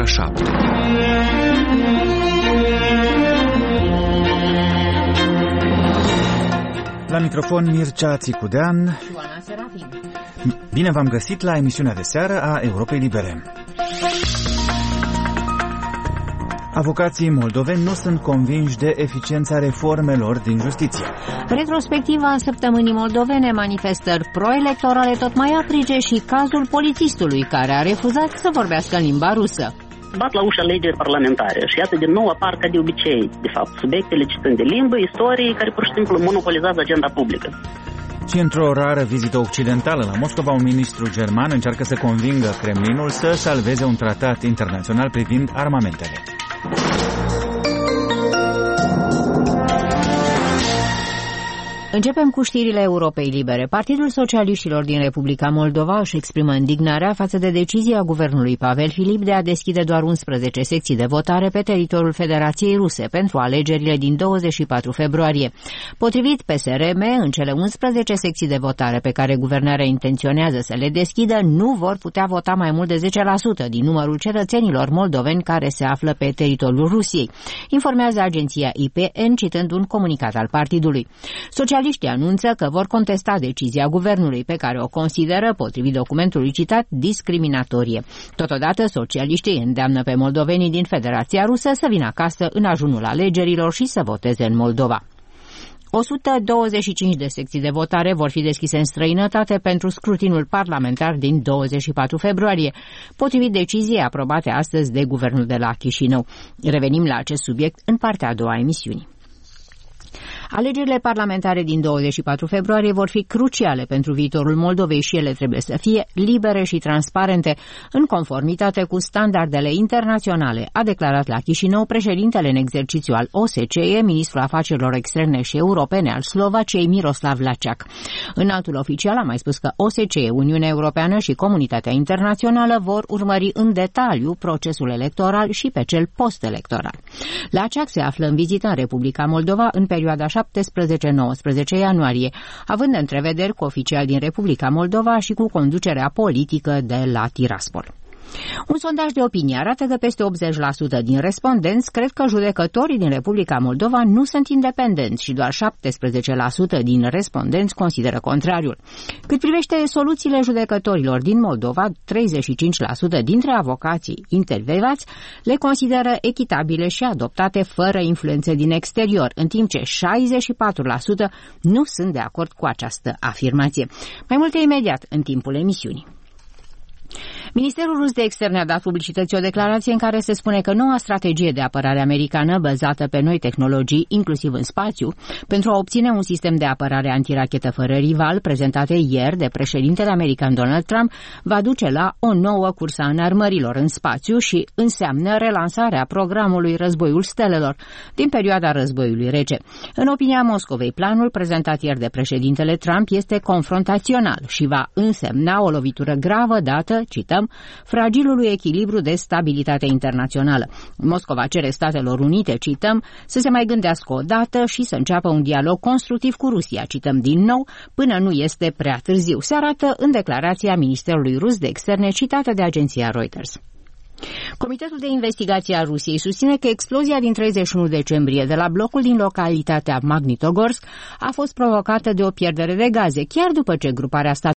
ora 7. La microfon Mircea Țicudean. Bine v-am găsit la emisiunea de seară a Europei Libere. Avocații moldoveni nu sunt convinși de eficiența reformelor din justiție. Retrospectiva săptămânii moldovene, manifestări pro-electorale tot mai aprige și cazul polițistului care a refuzat să vorbească în limba rusă. Bat la ușa legii parlamentare și iată din nou apar ca de obicei, de fapt, subiectele citând de limbă, istorie, care pur și simplu monopolizează agenda publică. Și într-o rară vizită occidentală la Moscova, un ministru german încearcă să convingă Kremlinul să salveze un tratat internațional privind armamentele. Începem cu știrile Europei Libere. Partidul Socialiștilor din Republica Moldova își exprimă indignarea față de decizia guvernului Pavel Filip de a deschide doar 11 secții de votare pe teritoriul Federației Ruse pentru alegerile din 24 februarie. Potrivit PSRM, în cele 11 secții de votare pe care guvernarea intenționează să le deschidă, nu vor putea vota mai mult de 10% din numărul cetățenilor moldoveni care se află pe teritoriul Rusiei, informează agenția IPN citând un comunicat al partidului. Socialiștii anunță că vor contesta decizia guvernului, pe care o consideră, potrivit documentului citat, discriminatorie. Totodată, socialiștii îndeamnă pe moldovenii din Federația Rusă să vină acasă în ajunul alegerilor și să voteze în Moldova. 125 de secții de votare vor fi deschise în străinătate pentru scrutinul parlamentar din 24 februarie, potrivit deciziei aprobate astăzi de guvernul de la Chișinău. Revenim la acest subiect în partea a doua a emisiunii. Alegerile parlamentare din 24 februarie vor fi cruciale pentru viitorul Moldovei și ele trebuie să fie libere și transparente, în conformitate cu standardele internaționale, a declarat la Chișinău președintele în exercițiu al OSCE, ministrul afacerilor externe și europene al Slovaciei, Miroslav Laciac. Înaltul oficial a mai spus că OSCE, Uniunea Europeană și comunitatea internațională vor urmări în detaliu procesul electoral și pe cel post-electoral. Laciac se află în vizită în Republica Moldova în perioada 17-19 ianuarie, având întrevederi cu oficiali din Republica Moldova și cu conducerea politică de la Tiraspol. Un sondaj de opinie arată că peste 80% din respondenți cred că judecătorii din Republica Moldova nu sunt independenți și doar 17% din respondenți consideră contrariul. Cât privește soluțiile judecătorilor din Moldova, 35% dintre avocații intervievați le consideră echitabile și adoptate fără influențe din exterior, în timp ce 64% nu sunt de acord cu această afirmație. Mai multe imediat în timpul emisiunii. Ministerul rus de externe a dat publicității o declarație în care se spune că noua strategie de apărare americană, bazată pe noi tehnologii, inclusiv în spațiu, pentru a obține un sistem de apărare antirachetă fără rival, prezentate ieri de președintele american Donald Trump, va duce la o nouă cursă a înarmărilor în spațiu și înseamnă relansarea programului Războiul Stelelor din perioada Războiului Rece. În opinia Moscovei, planul prezentat ieri de președintele Trump este confrontațional și va însemna o lovitură gravă dată, cităm, fragilului echilibru de stabilitate internațională. Moscova cere Statelor Unite, cităm, să se mai gândească o dată și să înceapă un dialog constructiv cu Rusia, cităm din nou, până nu este prea târziu, se arată în declarația Ministerului Rus de Externe citată de agenția Reuters. Comitetul de investigație a Rusiei susține că explozia din 31 decembrie de la blocul din localitatea Magnitogorsk a fost provocată de o pierdere de gaze, chiar după ce gruparea